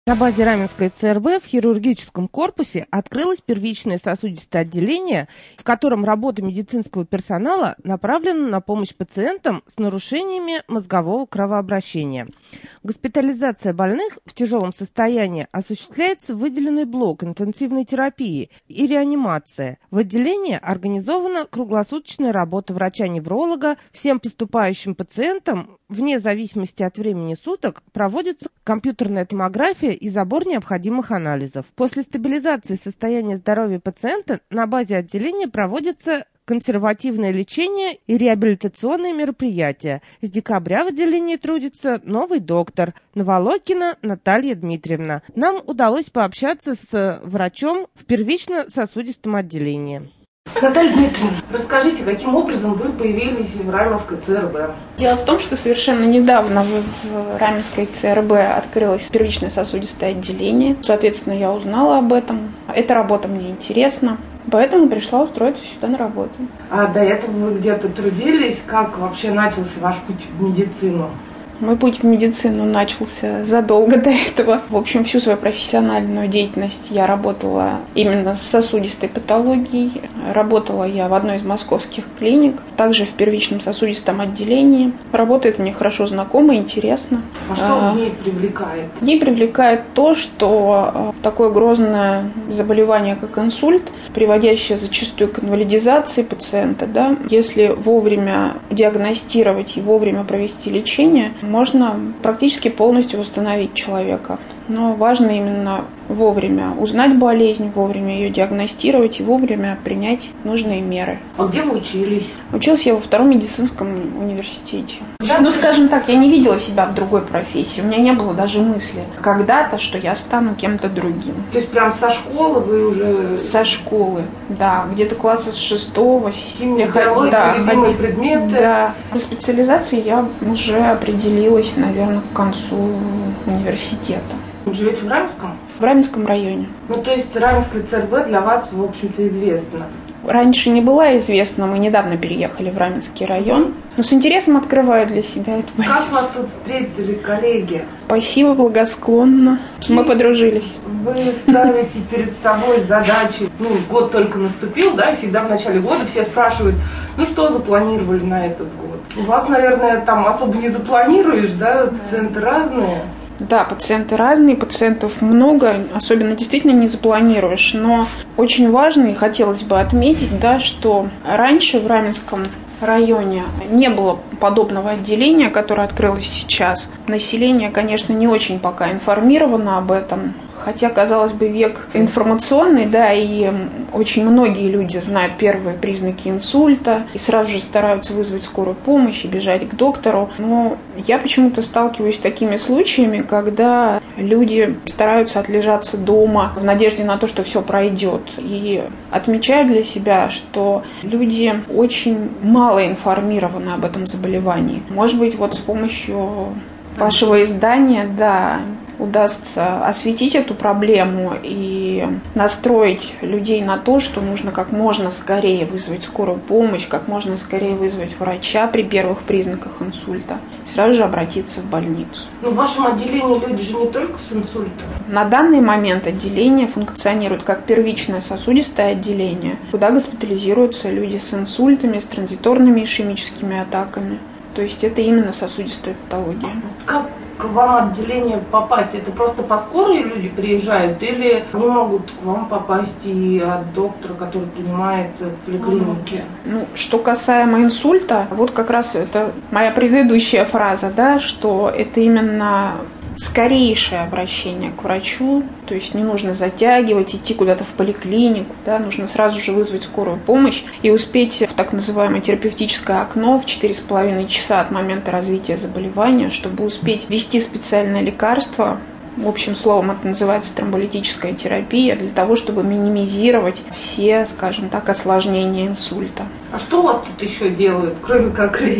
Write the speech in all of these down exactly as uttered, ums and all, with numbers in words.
На базе Раменской ЦРБ в хирургическом корпусе открылось первичное сосудистое отделение, в котором работа медицинского персонала направлена на помощь пациентам с нарушениями мозгового кровообращения. Госпитализация больных в тяжелом состоянии осуществляется в выделенный блок интенсивной терапии и реанимация. В отделении организована круглосуточная работа врача-невролога. Всем поступающим пациентам, вне зависимости от времени суток, проводится компьютерная томография и забор необходимых анализов. После стабилизации состояния здоровья пациента на базе отделения проводится консервативное лечение и реабилитационные мероприятия. С декабря в отделении трудится новый доктор Новолокина Наталья Дмитриевна. Нам удалось пообщаться с врачом в первично-сосудистом отделении. Наталья Дмитриевна, расскажите, каким образом вы появились в Раменской ЦРБ? Дело в том, что совершенно недавно в Раменской ЦРБ открылось первичное сосудистое отделение. Соответственно, я узнала об этом. Эта работа мне интересна, поэтому пришла устроиться сюда на работу. А до этого вы где-то трудились? Как вообще начался ваш путь в медицину? Мой путь в медицину начался задолго до этого. В общем, всю свою профессиональную деятельность я работала именно с сосудистой патологией. Работала я в одной из московских клиник, также в первичном сосудистом отделении. Работает мне хорошо знакомо, интересно. А что в ней привлекает? В ней привлекает то, что такое грозное заболевание, как инсульт, приводящее зачастую к инвалидизации пациента, да, если вовремя диагностировать и вовремя провести лечение, можно практически полностью восстановить человека. Но важно именно вовремя узнать болезнь, вовремя ее диагностировать и вовремя принять нужные меры. А где вы учились? Училась я во втором медицинском университете. Ну, скажем так, я не видела себя в другой профессии. У меня не было даже мысли когда-то, что я стану кем-то другим. То есть прям со школы вы уже... Со школы, да. Где-то класса с шестого. Химия, биология, да, любимые предметы. Да. По специализации я уже определилась, наверное, к концу университета. Вы живете в Раменском? В Раменском районе. Ну, то есть Раменская ЦРБ для вас, в общем-то, известна? Раньше не была известна, мы недавно переехали в Раменский район. Но с интересом открываю для себя эту больницу. Как вас тут встретили коллеги? Спасибо, благосклонно. Какие мы подружились. Вы ставите перед собой задачи. Ну, год только наступил, да, и всегда в начале года все спрашивают, ну что запланировали на этот год? У вас, наверное, там особо не запланируешь, да, пациенты разные. Да, пациенты разные, пациентов много, особенно действительно не запланируешь, но очень важно и хотелось бы отметить, да, что раньше в Раменском районе не было подобного отделения, которое открылось сейчас. Население, конечно, не очень пока информировано об этом. Хотя, казалось бы, век информационный, да, и очень многие люди знают первые признаки инсульта и сразу же стараются вызвать скорую помощь и бежать к доктору. Но я почему-то сталкиваюсь с такими случаями, когда люди стараются отлежаться дома в надежде на то, что все пройдет. И отмечаю для себя, что люди очень мало информированы об этом заболевании. Может быть, вот с помощью вашего издания, да, удастся осветить эту проблему и настроить людей на то, что нужно как можно скорее вызвать скорую помощь, как можно скорее вызвать врача при первых признаках инсульта, сразу же обратиться в больницу. Но в вашем отделении люди же не только с инсультом. На данный момент отделение функционирует как первичное сосудистое отделение, куда госпитализируются люди с инсультами, с транзиторными ишемическими атаками. То есть это именно сосудистая патология. Как к вам отделение попасть? Это просто по скорой люди приезжают или они могут к вам попасть и от доктора, который принимает в поликлинике? Ну, что касаемо инсульта, вот как раз это моя предыдущая фраза, да, что это именно скорейшее обращение к врачу, то есть не нужно затягивать, идти куда-то в поликлинику, да, нужно сразу же вызвать скорую помощь и успеть в так называемое терапевтическое окно в четыре с половиной часа от момента развития заболевания, чтобы успеть ввести специальное лекарство. В общем, словом, это называется тромболитическая терапия, для того, чтобы минимизировать все, скажем так, осложнения инсульта. А что у вас тут еще делают, кроме как лечат?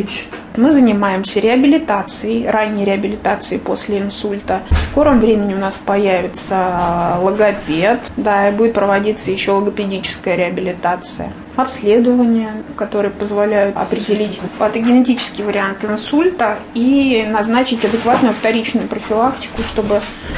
Мы занимаемся реабилитацией, ранней реабилитацией после инсульта. В скором времени у нас появится логопед, да, и будет проводиться еще логопедическая реабилитация. Обследования, которые позволяют определить патогенетический вариант инсульта и назначить адекватную вторичную профилактику, чтобы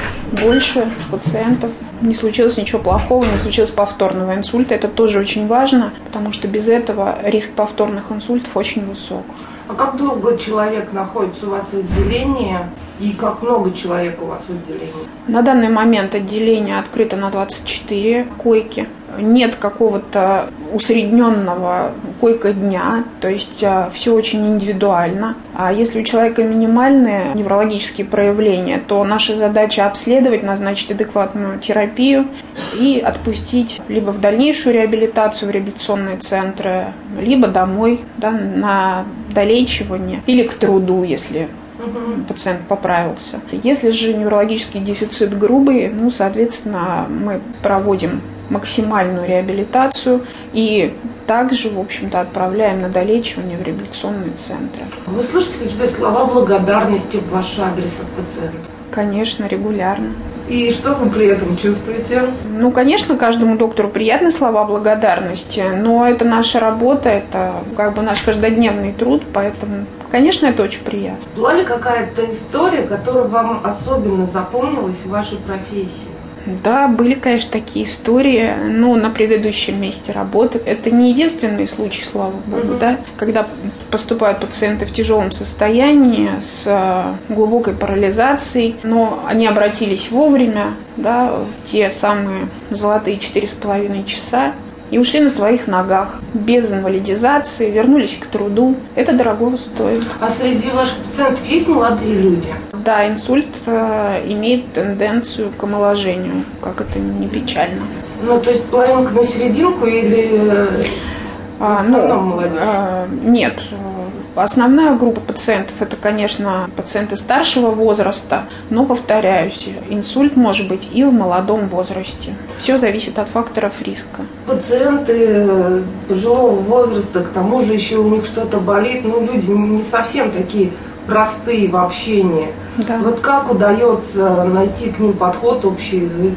больше с пациентов не случилось ничего плохого, не случилось повторного инсульта. Это тоже очень важно, потому что без этого риск повторных инсультов очень высок. А как долго человек находится у вас в отделении и как много человек у вас в отделении? На данный момент отделение открыто на двадцать четыре койки. Нет какого-то усредненного койко-дня, то есть все очень индивидуально. А если у человека минимальные неврологические проявления, то наша задача обследовать, назначить адекватную терапию и отпустить либо в дальнейшую реабилитацию в реабилитационные центры, либо домой, да, на долечивание или к труду, если пациент поправился. Если же неврологический дефицит грубый, ну, соответственно, мы проводим максимальную реабилиацию и также, в общем-то, отправляем на долечивание в реабилитационные центры. Вы слышите какие-то слова благодарности в ваш адрес от пациента? Конечно, регулярно. И что вы при этом чувствуете? Ну, конечно, каждому доктору приятны слова благодарности, но это наша работа, это как бы наш каждодневный труд, поэтому, конечно, это очень приятно. Была ли какая-то история, которая вам особенно запомнилась в вашей профессии? Да, были, конечно, такие истории, но на предыдущем месте работы. Это не единственный случай, слава богу, mm-hmm. да, когда поступают пациенты в тяжелом состоянии с глубокой парализацией, но они обратились вовремя, да, в те самые золотые четыре с половиной часа и ушли на своих ногах, без инвалидизации, вернулись к труду. Это дорого стоит. А среди ваших пациентов есть молодые люди? Да, инсульт э, имеет тенденцию к омоложению, как это не печально. Ну, то есть половинка на серединку или а, в основном молодежь? Ну, э, нет. Основная группа пациентов – это, конечно, пациенты старшего возраста, но, повторяюсь, инсульт может быть и в молодом возрасте. Все зависит от факторов риска. Пациенты пожилого возраста, к тому же еще у них что-то болит, ну, люди не совсем такие простые в общении. Да. Вот как удается найти к ним подход, общий язык?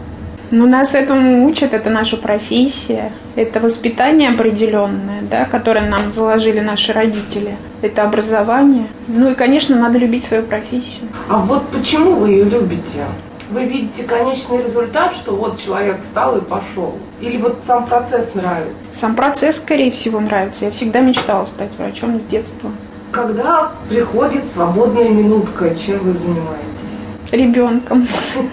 Ну, нас этому учат, это наша профессия, это воспитание определенное, да, которое нам заложили наши родители, это образование. Ну и, конечно, надо любить свою профессию. А вот почему вы ее любите? Вы видите конечный результат, что вот человек встал и пошел? Или вот сам процесс нравится? Сам процесс, скорее всего, нравится. Я всегда мечтала стать врачом с детства. Когда приходит свободная минутка, чем вы занимаетесь? Ребенком.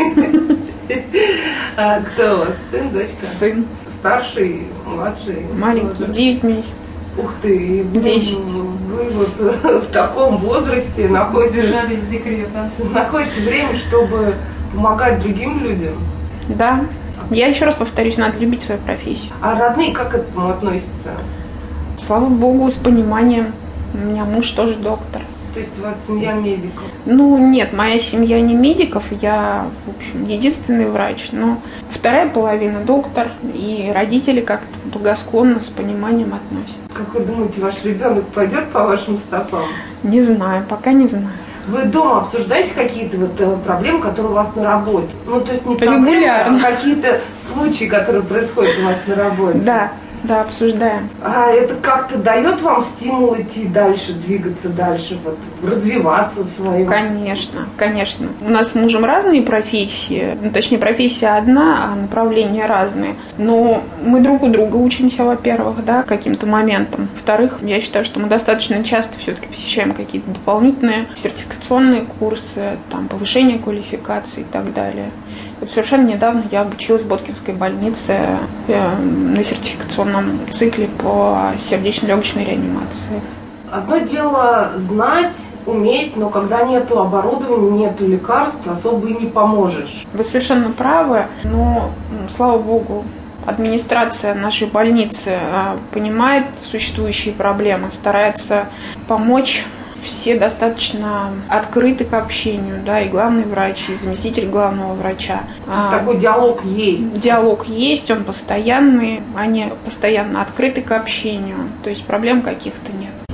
А кто у вас? Сын, дочка? Сын. Старший, младший? Маленький, девять месяцев. Ух ты, десять. Вы вот в таком возрасте находите, Сбежали с декрета. находите время, чтобы помогать другим людям? Да. Я еще раз повторюсь, надо любить свою профессию. А родные как к этому относятся? Слава богу, с пониманием. У меня муж тоже доктор. То есть у вас семья медиков? Ну, нет, моя семья не медиков, я, в общем, единственный врач, но вторая половина доктор, и родители как-то благосклонно, с пониманием относятся. Как вы думаете, ваш ребенок пойдет по вашим стопам? Не знаю, пока не знаю. Вы дома обсуждаете какие-то вот проблемы, которые у вас на работе? Ну, то есть не проблемы, регулярно, а какие-то случаи, которые происходят у вас на работе? Да. Да, обсуждаем. А это как-то дает вам стимул идти дальше, двигаться дальше, вот, развиваться в своем? Конечно, конечно. У нас с мужем разные профессии, ну, точнее, профессия одна, а направления разные. Но мы друг у друга учимся, во-первых, да, каким-то моментом. Во-вторых, я считаю, что мы достаточно часто все-таки посещаем какие-то дополнительные сертификационные курсы, там, повышение квалификации и так далее. Вот совершенно недавно я обучилась в Боткинской больнице на сертификационном цикле по сердечно-легочной реанимации. Одно дело знать, уметь, но когда нету оборудования, нету лекарств, особо и не поможешь. Вы совершенно правы, но, слава богу, администрация нашей больницы понимает существующие проблемы, старается помочь. Все достаточно открыты к общению, да, и главный врач, и заместитель главного врача. То есть такой диалог есть? Диалог есть, он постоянный, они постоянно открыты к общению, то есть проблем каких-то нет.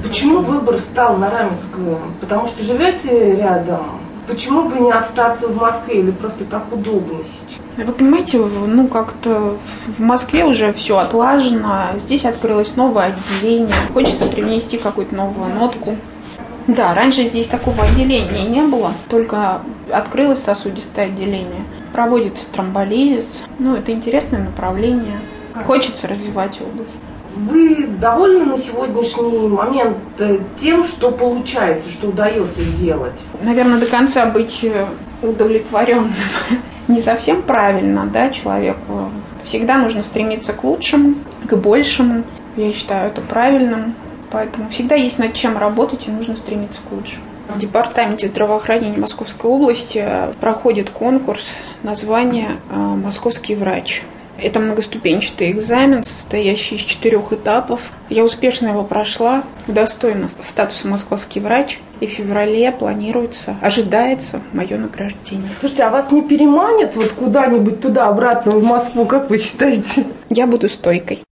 Почему выбор стал на Раменскую? Потому что живете рядом? Почему бы не остаться в Москве или просто так удобно сейчас? Вы понимаете, ну как-то в Москве уже все отлажено, здесь открылось новое отделение, хочется привнести какую-то новую нотку. Да, раньше здесь такого отделения не было, только открылось сосудистое отделение. Проводится тромболизис, ну это интересное направление, хочется развивать область. Вы довольны на сегодняшний момент тем, что получается, что удается сделать? Наверное, до конца быть удовлетворенным не совсем правильно, да, человеку. Всегда нужно стремиться к лучшему, к большему. Я считаю это правильным. Поэтому всегда есть над чем работать и нужно стремиться к лучшему. В Департаменте здравоохранения Московской области проходит конкурс названия «Московский врач». Это многоступенчатый экзамен, состоящий из четырех этапов. Я успешно его прошла, удостоена статуса «Московский врач». И в феврале планируется, ожидается мое награждение. Слушайте, а вас не переманят вот куда-нибудь туда-обратно в Москву, как вы считаете? Я буду стойкой.